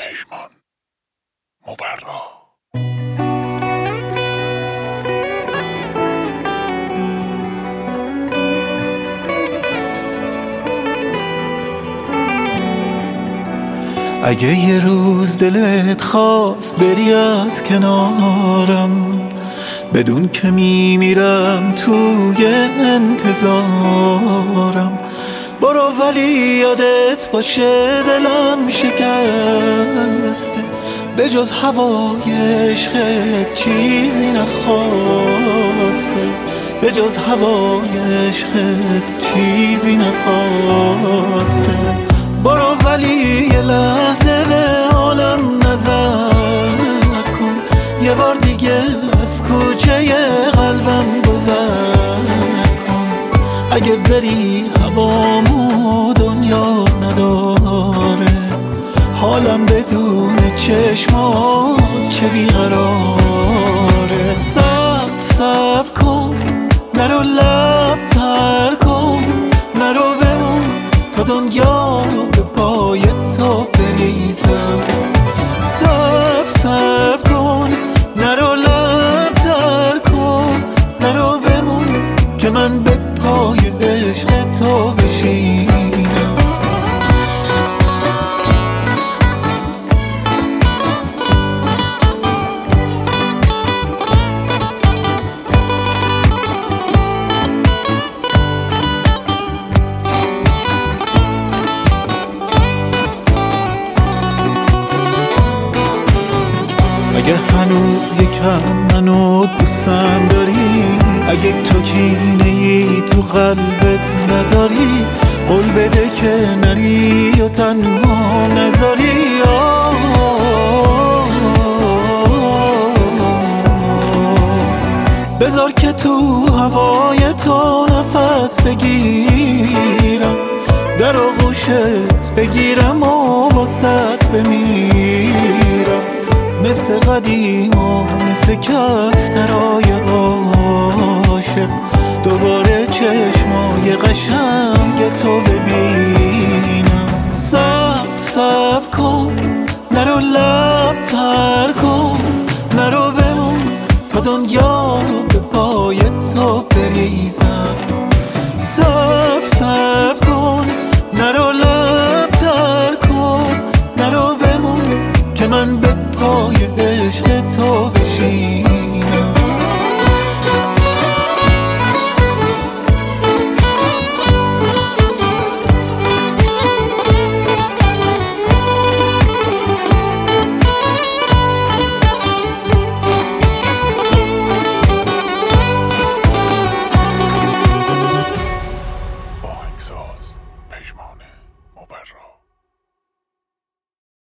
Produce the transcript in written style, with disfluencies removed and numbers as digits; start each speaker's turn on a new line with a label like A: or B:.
A: پژمان مبرا.
B: اگه یه روز دلت خواست بری از کنارم، بدون که میمیرم توی انتظارم، برو ولی یادت باشه دلم شکسته، به جز هوای عشقت چیزی نخواسته، به جز هوای عشقت چیزی نخواسته. برو ولی یه لحظه به عالم نظر کن، یه بار دیگه از کوچه قلبم گذر کن. اگه بری هوامو دنیا نداره، حالم بدون چشمات چه بیقراره. صبر کن، نرو لب تر کن، نرو بمون تا دنیا رو به پای تو بریزم. صبر کن، نرو لب تر کن، نرو بمون که من به پای عشق تو بشینم. اگه هنوز یکم منو دوستم داری، اگه تو کینه‌ای تو قلبت نداری، قول بده که نری و تنها نذاری. بذار که تو هوای تو نفس بگیرم، در آغوشت بگیرم و واسط بمیرم، مثل قدیم و مثل کفترهای عاشق، دوباره چشمای قشنگ تو ببینم. صبر کن، نرو لب تر کن، نرو بمون تا دنیا رو به پای تو بریزم. صبر کن، نرو لب تر کن، نرو بمون که من به پای عشق تو بشینم.
A: آهنگساز پژمان